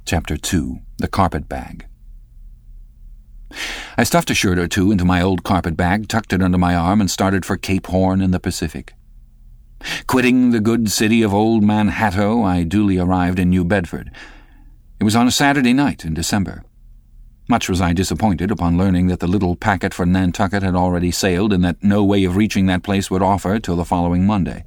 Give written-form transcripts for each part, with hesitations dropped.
Chapter 2. The Carpet Bag. I stuffed a shirt or two into my old carpet bag, tucked it under my arm, and started for Cape Horn in the Pacific. Quitting the good city of Old Manhattan, I duly arrived in New Bedford. It was on a Saturday night in December. Much was I disappointed upon learning that the little packet for Nantucket had already sailed, and that no way of reaching that place would offer till the following Monday.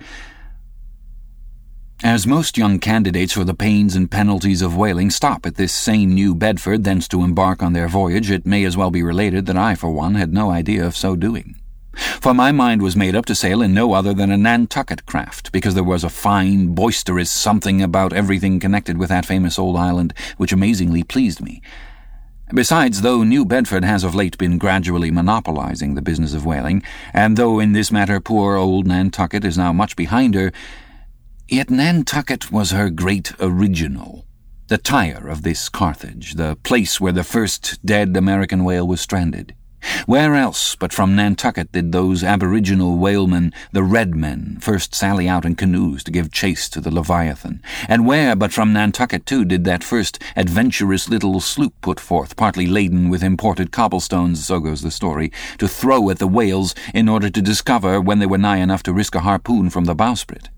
As most young candidates for the pains and penalties of whaling stop at this same New Bedford, thence to embark on their voyage, it may as well be related that I, for one, had no idea of so doing. For my mind was made up to sail in no other than a Nantucket craft, because there was a fine, boisterous something about everything connected with that famous old island which amazingly pleased me. Besides, though New Bedford has of late been gradually monopolizing the business of whaling, and though in this matter poor old Nantucket is now much behind her, yet Nantucket was her great original, the Tyre of this Carthage, the place where the first dead American whale was stranded. Where else but from Nantucket did those aboriginal whalemen, the Red Men, first sally out in canoes to give chase to the Leviathan? And where but from Nantucket, too, did that first adventurous little sloop put forth, partly laden with imported cobblestones, so goes the story, to throw at the whales in order to discover when they were nigh enough to risk a harpoon from the bowsprit?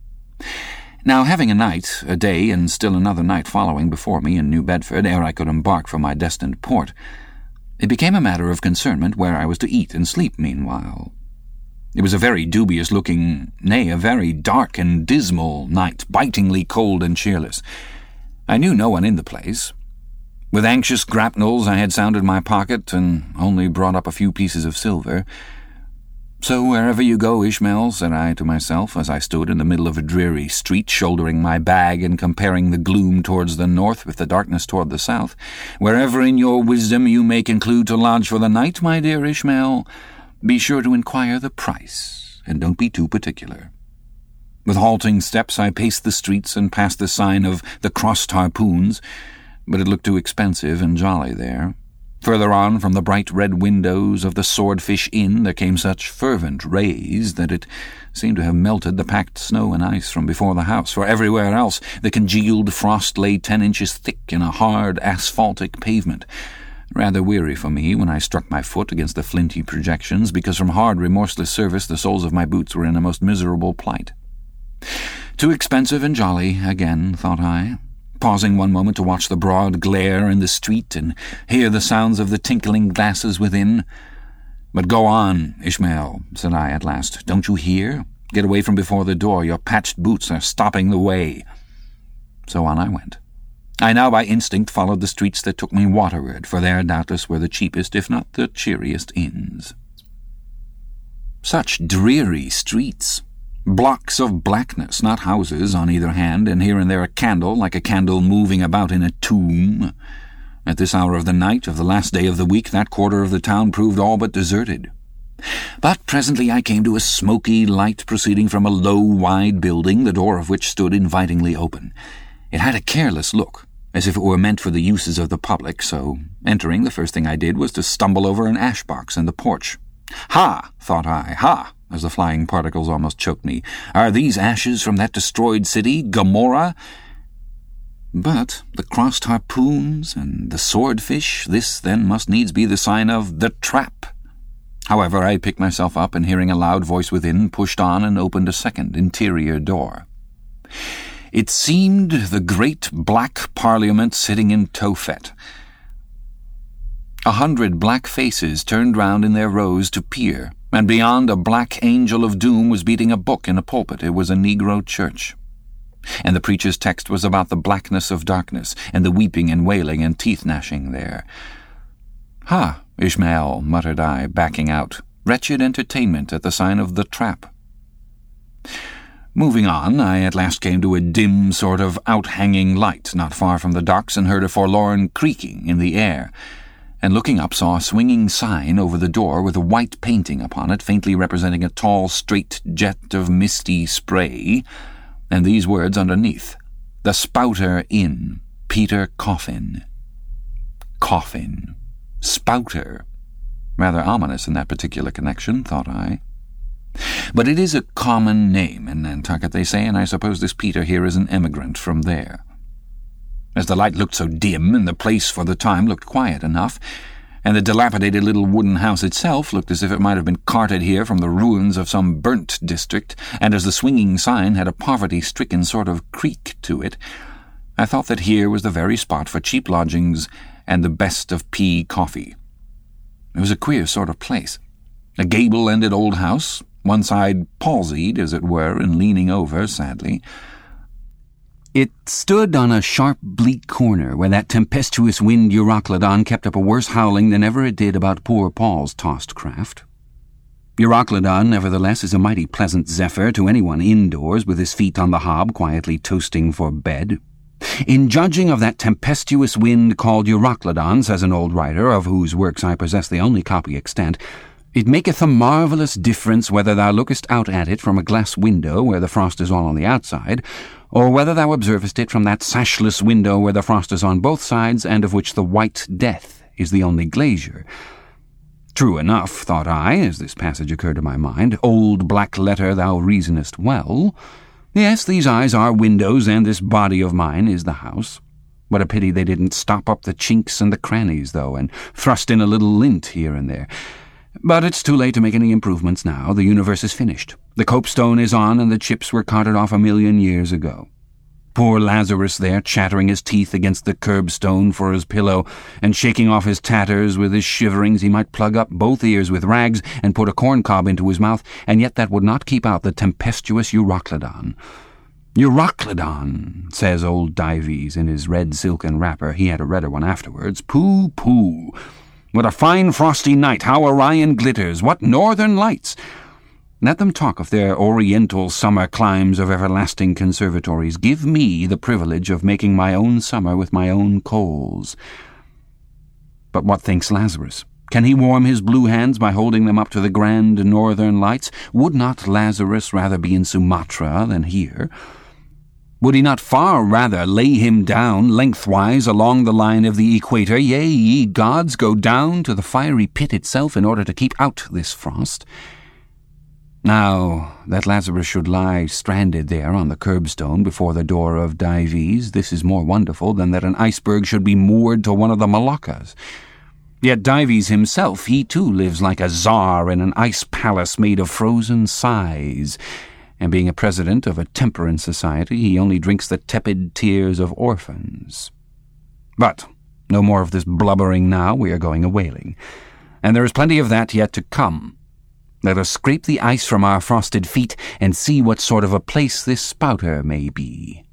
Now, having a night, a day, and still another night following before me in New Bedford ere I could embark for my destined port, it became a matter of concernment where I was to eat and sleep meanwhile. It was a very dubious-looking, nay, a very dark and dismal night, bitingly cold and cheerless. I knew no one in the place. With anxious grapnels I had sounded my pocket and only brought up a few pieces of silver. "So wherever you go, Ishmael," said I to myself, as I stood in the middle of a dreary street, shouldering my bag and comparing the gloom towards the north with the darkness toward the south, "wherever in your wisdom you may conclude to lodge for the night, my dear Ishmael, be sure to inquire the price, and don't be too particular." With halting steps I paced the streets and passed the sign of the Crossed Harpoons, but it looked too expensive and jolly there. Further on, from the bright red windows of the Swordfish Inn, there came such fervent rays that it seemed to have melted the packed snow and ice from before the house, for everywhere else the congealed frost lay 10 inches thick in a hard asphaltic pavement, rather weary for me when I struck my foot against the flinty projections, because from hard remorseless service the soles of my boots were in a most miserable plight. Too expensive and jolly again, thought I, pausing one moment to watch the broad glare in the street and hear the sounds of the tinkling glasses within. "But go on, Ishmael," said I at last. "Don't you hear? Get away from before the door. Your patched boots are stopping the way." So on I went. I now by instinct followed the streets that took me waterward, for there doubtless were the cheapest, if not the cheeriest, inns. Such dreary streets! Blocks of blackness, not houses, on either hand, and here and there a candle, like a candle moving about in a tomb. At this hour of the night, of the last day of the week, that quarter of the town proved all but deserted. But presently I came to a smoky light proceeding from a low, wide building, the door of which stood invitingly open. It had a careless look, as if it were meant for the uses of the public, so, entering, the first thing I did was to stumble over an ash-box in the porch. "Ha!" thought I, "ha!" as the flying particles almost choked me. "Are these ashes from that destroyed city, Gomorrah?" But the Crossed Harpoons and the Swordfish, this then must needs be the sign of the Trap. However, I picked myself up, and hearing a loud voice within, pushed on and opened a second interior door. It seemed the great black Parliament sitting in Tophet. 100 black faces turned round in their rows to peer, and beyond a black angel of doom was beating a book in a pulpit. It was a Negro church, and the preacher's text was about the blackness of darkness, and the weeping and wailing and teeth-gnashing there. "Ha, Ishmael," muttered I, backing out. "Wretched entertainment at the sign of the Trap." Moving on, I at last came to a dim sort of out-hanging light not far from the docks, and heard a forlorn creaking in the air, and looking up saw a swinging sign over the door with a white painting upon it, faintly representing a tall, straight jet of misty spray, and these words underneath: "The Spouter Inn, Peter Coffin." Coffin. Spouter. Rather ominous in that particular connection, thought I. But it is a common name in Nantucket, they say, and I suppose this Peter here is an emigrant from there. as the light looked so dim and the place for the time looked quiet enough, and the dilapidated little wooden house itself looked as if it might have been carted here from the ruins of some burnt district, and as the swinging sign had a poverty-stricken sort of creak to it, I thought that here was the very spot for cheap lodgings and the best of pea coffee. It was a queer sort of place. A gable-ended old house, one side palsied, as it were, and leaning over, sadly. It stood on a sharp, bleak corner where that tempestuous wind Euroclydon kept up a worse howling than ever it did about poor Paul's tossed craft. Euroclydon, nevertheless, is a mighty pleasant zephyr to anyone indoors with his feet on the hob, quietly toasting for bed. In judging of that tempestuous wind called Euroclydon, says an old writer, of whose works I possess the only copy extant, it maketh a marvellous difference whether thou lookest out at it from a glass window where the frost is all on the outside, or whether thou observest it from that sashless window where the frost is on both sides, and of which the white death is the only glazier. True enough, thought I, as this passage occurred to my mind, old black letter, thou reasonest well. Yes, these eyes are windows, and this body of mine is the house. What a pity they didn't stop up the chinks and the crannies, though, and thrust in a little lint here and there. But it's too late to make any improvements now. The universe is finished. The copestone is on, and the chips were carted off 1,000,000 years ago. Poor Lazarus there, chattering his teeth against the curbstone for his pillow, and shaking off his tatters with his shiverings, he might plug up both ears with rags and put a corncob into his mouth, and yet that would not keep out the tempestuous Euroclydon. Euroclydon, says old Dives in his red silken wrapper. He had a redder one afterwards. Pooh, pooh. What a fine frosty night! How Orion glitters! What northern lights! Let them talk of their oriental summer climes of everlasting conservatories. Give me the privilege of making my own summer with my own coals. But what thinks Lazarus? Can he warm his blue hands by holding them up to the grand northern lights? Would not Lazarus rather be in Sumatra than here? Would he not far rather lay him down lengthwise along the line of the equator? Yea, ye gods, go down to the fiery pit itself in order to keep out this frost. Now, that Lazarus should lie stranded there on the curbstone before the door of Dives, this is more wonderful than that an iceberg should be moored to one of the Moluccas. Yet Dives himself, he too lives like a czar in an ice palace made of frozen sighs, and being a president of a temperance society, he only drinks the tepid tears of orphans. But no more of this blubbering now. We are going a-whaling, and there is plenty of that yet to come. Let us scrape the ice from our frosted feet and see what sort of a place this spouter may be.